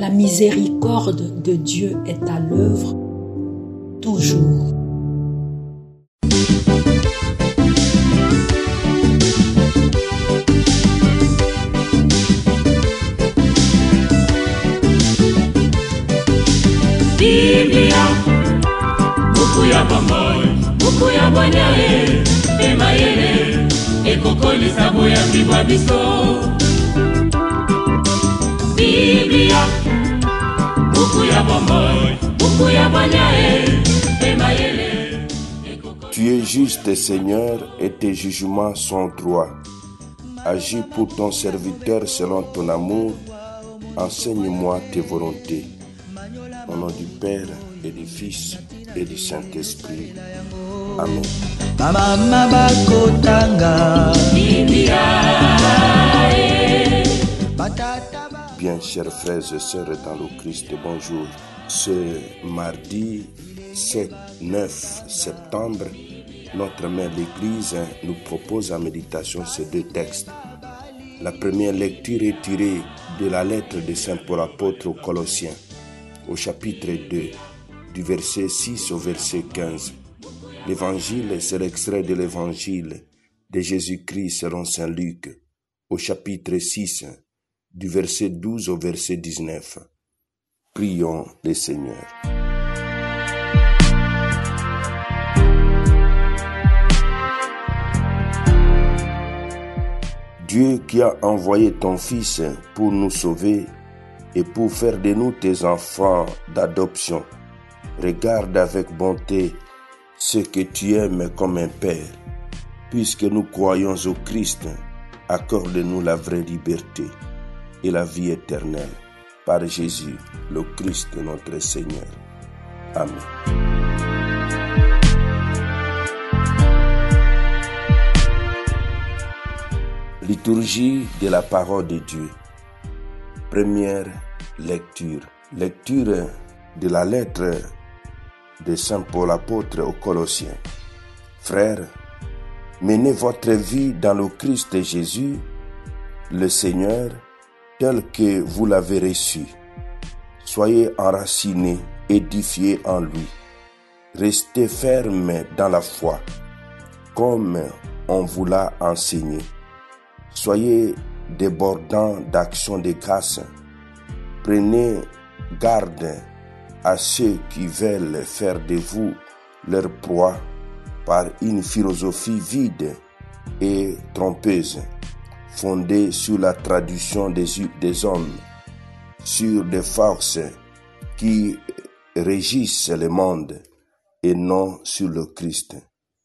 La miséricorde de Dieu est à l'œuvre toujours. Biblia, buku ya bomoi, buku ya bonyae, emayele, ekokolisa boya bibwa biso. Biblia, buku ya bomoi, buku ya bonyae, emayele, ekokolisa. Tu es juste, Seigneur, et tes jugements sont droits. Agis pour ton serviteur selon ton amour. Enseigne-moi tes volontés. Au nom du Père et du Fils et du Saint-Esprit. Amen. Bien, chers frères et sœurs dans le Christ, bonjour. Ce mardi 9 septembre, notre mère l'Église nous propose en méditation ces deux textes. La première lecture est tirée de la lettre de Saint Paul apôtre aux Colossiens, au chapitre 2, du verset 6 au verset 15. L'évangile, c'est l'extrait de l'évangile de Jésus-Christ selon Saint Luc, au chapitre 6, du verset 12 au verset 19. Prions le Seigneur. Dieu qui a envoyé ton Fils pour nous sauver et pour faire de nous tes enfants d'adoption, regarde avec bonté ce que tu aimes comme un Père. Puisque nous croyons au Christ, accorde-nous la vraie liberté et la vie éternelle. Par Jésus, le Christ notre Seigneur. Amen. Liturgie de la parole de Dieu. Première lecture. Lecture de la lettre de Saint Paul apôtre aux Colossiens. Frères, menez votre vie dans le Christ Jésus, le Seigneur, tel que vous l'avez reçu. Soyez enracinés, édifiés en lui. Restez fermes dans la foi, comme on vous l'a enseigné. Soyez débordants d'actions de grâce. Prenez garde à ceux qui veulent faire de vous leur proie par une philosophie vide et trompeuse, fondée sur la tradition des hommes, sur des forces qui régissent le monde et non sur le Christ.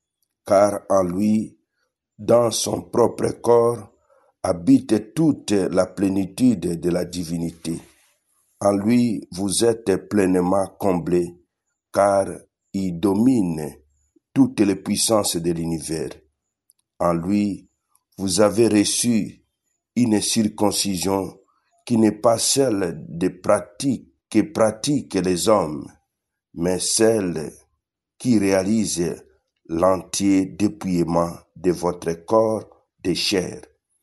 Car en lui, dans son propre corps, habite toute la plénitude de la divinité. En lui, vous êtes pleinement comblés, car il domine toutes les puissances de l'univers. En lui, vous avez reçu une circoncision qui n'est pas celle de pratique que pratiquent les hommes, mais celle qui réalise l'entier dépouillement de votre corps de chair.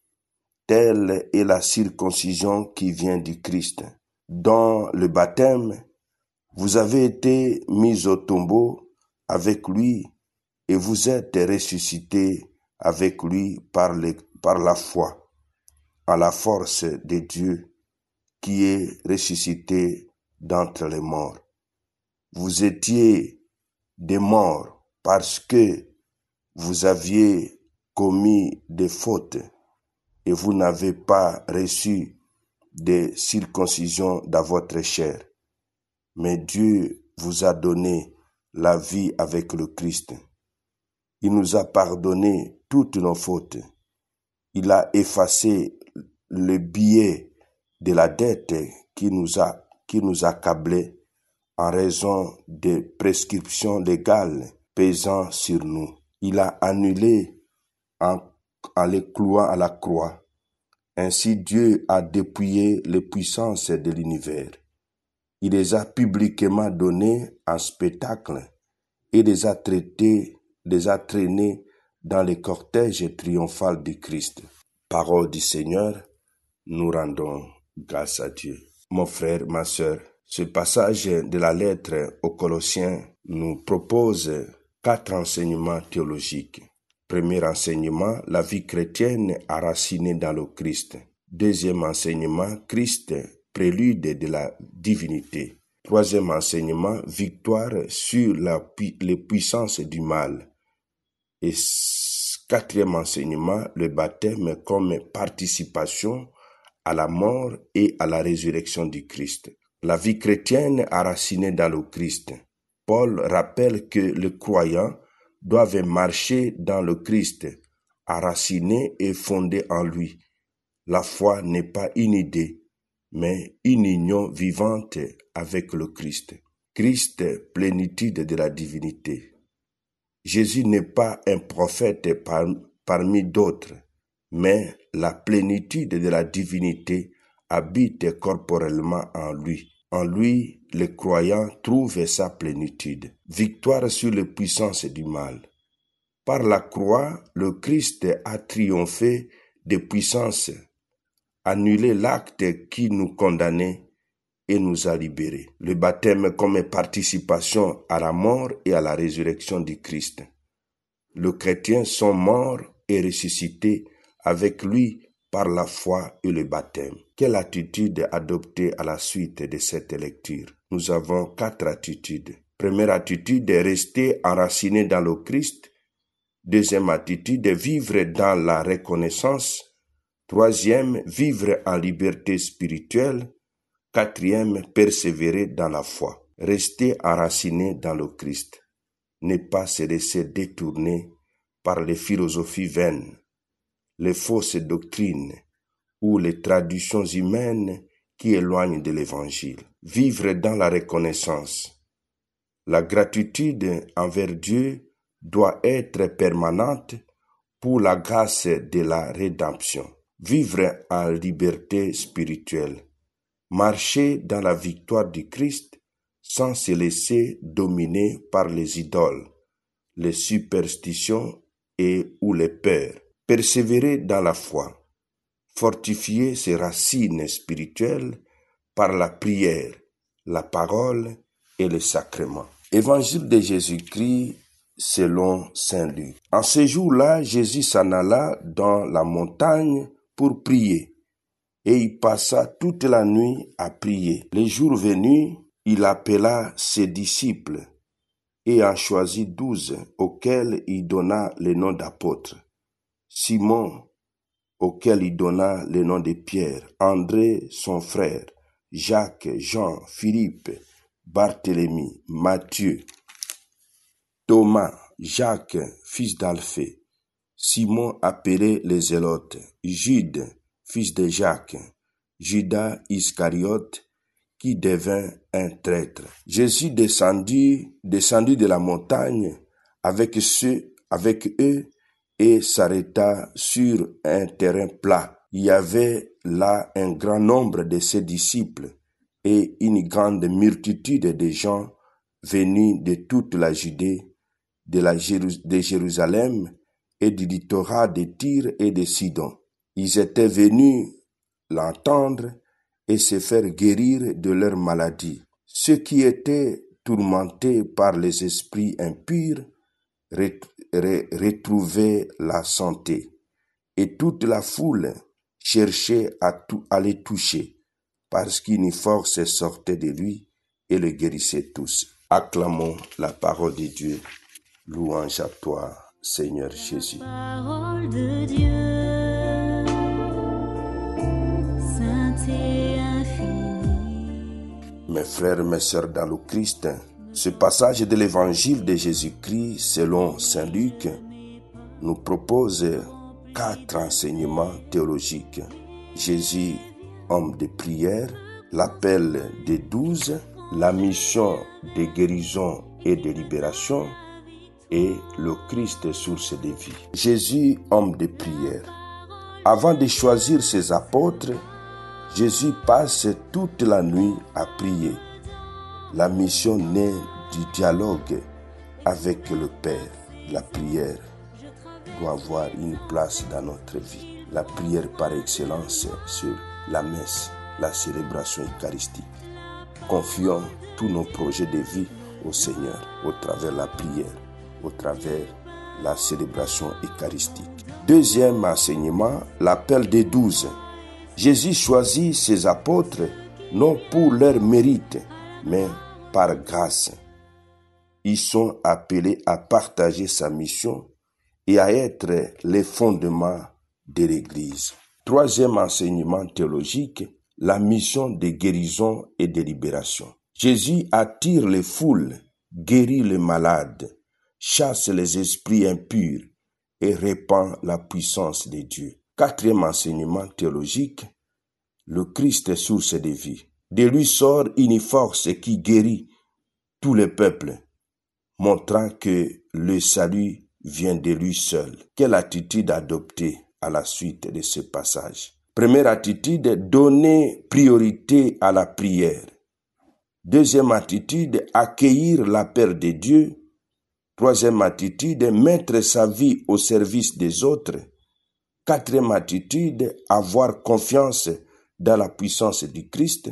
Telle est la circoncision qui vient du Christ. Dans le baptême, vous avez été mis au tombeau avec lui et vous êtes ressuscités avec lui par la foi, à la force de Dieu qui est ressuscité d'entre les morts. Vous étiez des morts parce que vous aviez commis des fautes et vous n'avez pas reçu de circoncision dans votre chair. Mais Dieu vous a donné la vie avec le Christ. Il nous a pardonné toutes nos fautes. Il a effacé le billet de la dette qui nous accablait en raison des prescriptions légales pesant sur nous. Il a annulé en les clouant à la croix. Ainsi Dieu a dépouillé les puissances de l'univers. Il les a publiquement données en spectacle et les a traînés dans le cortège triomphal du Christ. Parole du Seigneur, nous rendons grâce à Dieu. mon frère, ma sœur. Ce passage de la lettre aux Colossiens nous propose 4 enseignements théologiques. Premier enseignement, la vie chrétienne enracinée dans le Christ. Deuxième enseignement, Christ, prélude de la divinité. Troisième enseignement, victoire sur les puissances du mal. Et quatrième enseignement, le baptême comme participation à la mort et à la résurrection du Christ. La vie chrétienne enracinée dans le Christ. Paul rappelle que les croyants doivent marcher dans le Christ, enracinés et fondés en lui. La foi n'est pas une idée, mais une union vivante avec le Christ. Christ, plénitude de la divinité. Jésus n'est pas un prophète parmi d'autres, mais la plénitude de la divinité habite corporellement en lui. En lui, le croyant trouve sa plénitude. Victoire sur les puissances du mal. Par la croix, le Christ a triomphé des puissances, annulé l'acte qui nous condamnait et nous a libérés. Le baptême comme participation à la mort et à la résurrection du Christ. Les chrétiens sont morts et ressuscités avec lui par la foi et le baptême. Quelle attitude adopter à la suite de cette lecture? Nous avons 4 attitudes. Première attitude, rester enraciné dans le Christ. Deuxième attitude, vivre dans la reconnaissance. Troisième, vivre en liberté spirituelle. Quatrième, persévérer dans la foi. Rester enraciné dans le Christ. Ne pas se laisser détourner par les philosophies vaines, les fausses doctrines ou les traditions humaines qui éloignent de l'Évangile. Vivre dans la reconnaissance. La gratitude envers Dieu doit être permanente pour la grâce de la rédemption. Vivre en liberté spirituelle. Marcher dans la victoire du Christ sans se laisser dominer par les idoles, les superstitions et ou les peurs. Persévérer dans la foi. Fortifier ses racines spirituelles par la prière, la parole et le sacrement. Évangile de Jésus-Christ selon saint Luc. En ce jour-là, Jésus s'en alla dans la montagne pour prier, et il passa toute la nuit à prier. Le jour venu, il appela ses disciples et en choisit 12, auxquels il donna le nom d'apôtres. Simon, auquel il donna le nom de Pierre, André, son frère, Jacques, Jean, Philippe, Barthélemy, Matthieu, Thomas, Jacques, fils d'Alphée, Simon appelé les Zélotes, Jude, fils de Jacques, Judas Iscariote, qui devint un traître. Jésus descendit de la montagne avec eux et s'arrêta sur un terrain plat. Il y avait là un grand nombre de ses disciples et une grande multitude de gens venus de toute la Judée, de Jérusalem et du littoral de Tyr et de Sidon. Ils étaient venus l'entendre et se faire guérir de leur maladie. Ceux qui étaient tourmentés par les esprits impurs retrouvaient la santé, et toute la foule cherchait à les toucher, parce qu'une force sortait de lui et le guérissait tous. Acclamons la parole de Dieu. Louange à toi, Seigneur Jésus. Parole de Dieu, sainte et infinie. Mes frères, mes sœurs dans le Christ, ce passage de l'évangile de Jésus-Christ selon saint Luc nous propose 4 enseignements théologiques. Jésus, homme de prière, l'appel des 12, la mission de guérison et de libération, et le Christ, source de vie. Jésus, homme de prière. Avant de choisir ses apôtres, Jésus passe toute la nuit à prier. La mission naît du dialogue avec le Père. La prière doit avoir une place dans notre vie. La prière par excellence sur la messe. la célébration eucharistique. Confions tous nos projets de vie au Seigneur au travers la prière, au travers la célébration eucharistique. Deuxième enseignement, l'appel des 12. Jésus choisit ses apôtres non pour leur mérite, mais par grâce. Ils sont appelés à partager sa mission et à être les fondements de l'Église. Troisième enseignement théologique, la mission de guérison et de libération. Jésus attire les foules, guérit les malades, chasse les esprits impurs et répand la puissance de Dieu. Quatrième enseignement théologique, le Christ est source de vie. De lui sort une force qui guérit tous les peuples, montrant que le salut vient de lui seul. Quelle attitude adopter à la suite de ce passage? Première attitude, donner priorité à la prière. Deuxième attitude, accueillir l'appel de Dieu. Troisième attitude, mettre sa vie au service des autres. Quatrième attitude, avoir confiance dans la puissance du Christ.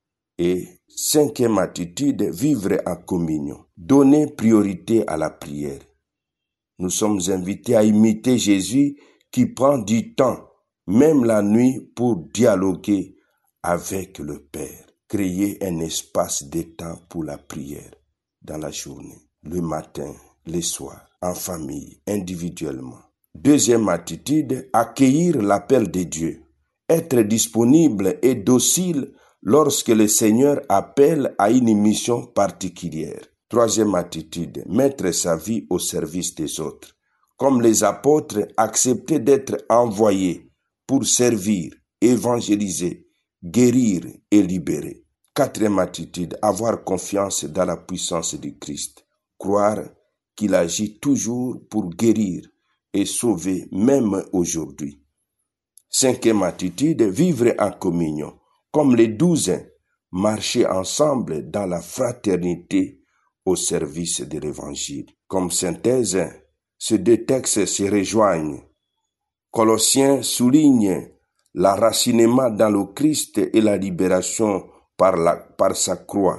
Et cinquième attitude, vivre en communion. Donner priorité à la prière. Nous sommes invités à imiter Jésus qui prend du temps, même la nuit, pour dialoguer avec le Père. Créer un espace de temps pour la prière dans la journée, le matin, le soir, en famille, individuellement. Deuxième attitude, accueillir l'appel de Dieu. Être disponible et docile lorsque le Seigneur appelle à une mission particulière. Troisième attitude, mettre sa vie au service des autres. Comme les apôtres, accepter d'être envoyés pour servir, évangéliser, guérir et libérer. Quatrième attitude, avoir confiance dans la puissance du Christ. Croire qu'il agit toujours pour guérir et sauver même aujourd'hui. Cinquième attitude, vivre en communion. Comme les 12, marcher ensemble dans la fraternité au service de l'Évangile. Comme synthèse, ces deux textes se rejoignent. Colossiens souligne l'enracinement dans le Christ et la libération par sa croix.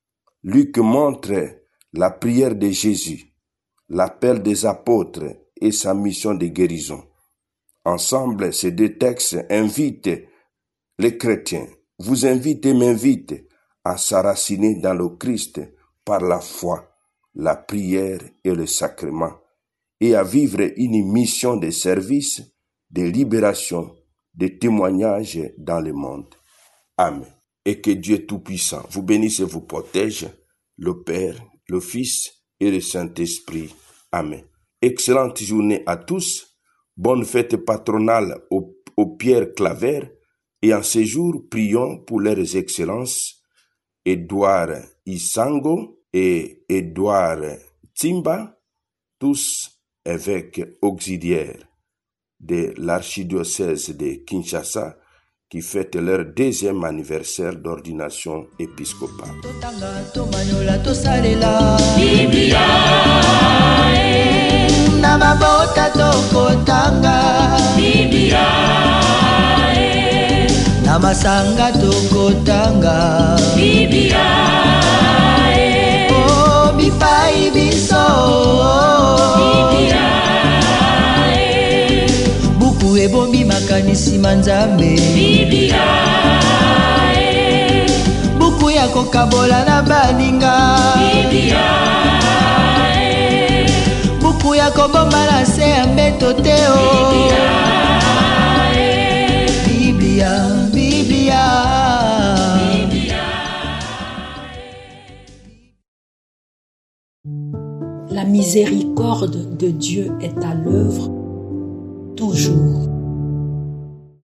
Luc montre la prière de Jésus, l'appel des apôtres et sa mission de guérison. Ensemble, ces deux textes invitent les chrétiens, vous invitent et m'invitent à s'enraciner dans le Christ par la foi, la prière et le sacrement, et à vivre une mission de service, de libération, de témoignage dans le monde. Amen. Et que Dieu Tout-Puissant vous bénisse et vous protège, le Père, le Fils et le Saint-Esprit. Amen. Excellente journée à tous. Bonne fête patronale aux Pierre Claver. Et en ce jour, prions pour leurs excellences, Edouard Isango et Edouard Timba, tous évêques auxiliaires de l'archidiocèse de Kinshasa, qui fêtent leur 2e anniversaire d'ordination épiscopale. Namasanga tokotanga Biblia oh bipai biso Biblia buku ebombi makanisi manzambe Biblia buku ya kokabola na baninga Biblia buku ya kobomba na se ya mbeto teo Biblia La miséricorde de Dieu est à l'œuvre toujours.